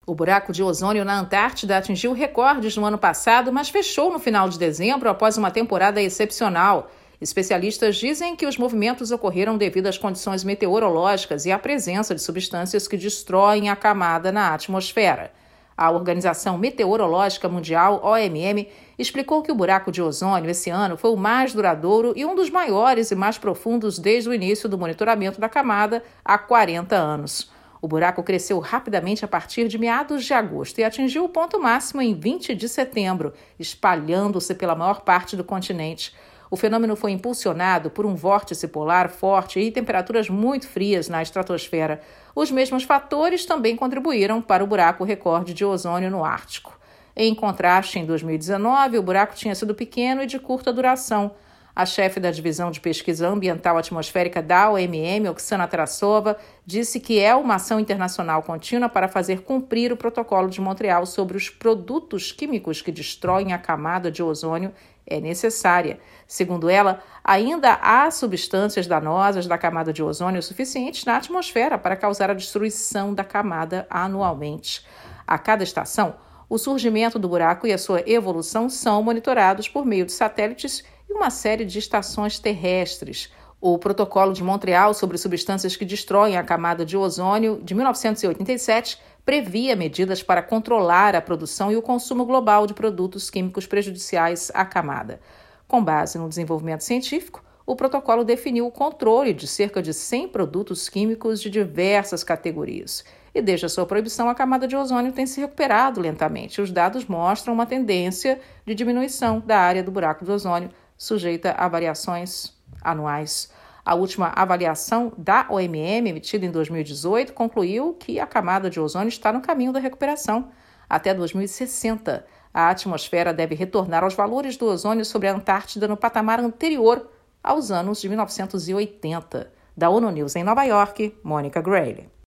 O buraco de ozônio na Antártida atingiu recordes no ano passado, mas fechou no final de dezembro após uma temporada excepcional. Especialistas dizem que os movimentos ocorreram devido às condições meteorológicas e à presença de substâncias que destroem a camada na atmosfera. A Organização Meteorológica Mundial, OMM, explicou que o buraco de ozônio esse ano foi o mais duradouro e um dos maiores e mais profundos desde o início do monitoramento da camada há 40 anos. O buraco cresceu rapidamente a partir de meados de agosto e atingiu o ponto máximo em 20 de setembro, espalhando-se pela maior parte do continente. O fenômeno foi impulsionado por um vórtice polar forte e temperaturas muito frias na estratosfera. Os mesmos fatores também contribuíram para o buraco recorde de ozônio no Ártico. Em contraste, em 2019, o buraco tinha sido pequeno e de curta duração. A chefe da Divisão de Pesquisa Ambiental Atmosférica da OMM, Oksana Tarasova, disse que é uma ação internacional contínua para fazer cumprir o Protocolo de Montreal sobre os produtos químicos que destroem a camada de ozônio é necessária. Segundo ela, ainda há substâncias danosas da camada de ozônio suficientes na atmosfera para causar a destruição da camada anualmente. A cada estação, o surgimento do buraco e a sua evolução são monitorados por meio de satélites e uma série de estações terrestres. O Protocolo de Montreal sobre substâncias que destroem a camada de ozônio, de 1987, previa medidas para controlar a produção e o consumo global de produtos químicos prejudiciais à camada. Com base no desenvolvimento científico, o protocolo definiu o controle de cerca de 100 produtos químicos de diversas categorias. E desde a sua proibição, a camada de ozônio tem se recuperado lentamente. Os dados mostram uma tendência de diminuição da área do buraco de ozônio, sujeita a variações anuais. A última avaliação da OMM, emitida em 2018, concluiu que a camada de ozônio está no caminho da recuperação. Até 2060, a atmosfera deve retornar aos valores do ozônio sobre a Antártida no patamar anterior aos anos de 1980. Da ONU News em Nova York, Mônica Grayle.